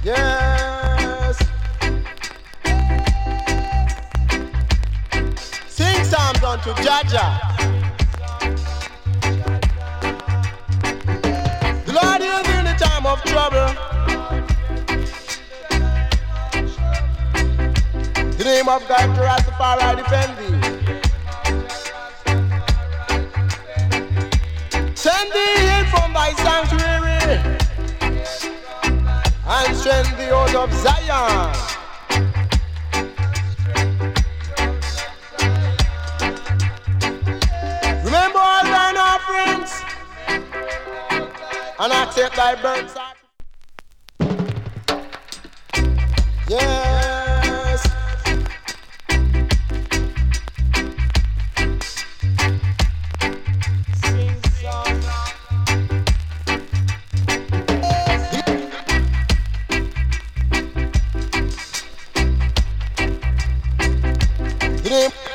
Yes. Sing psalms unto Jaja. The Lord is in the time of trouble. The name of God to Rastafari defend thee. Send thee in from thy sanctuary and strengthen the oath of Zion. Remember all thine offerings and accept thy burnt sacrifice. Yes. Sing song. The name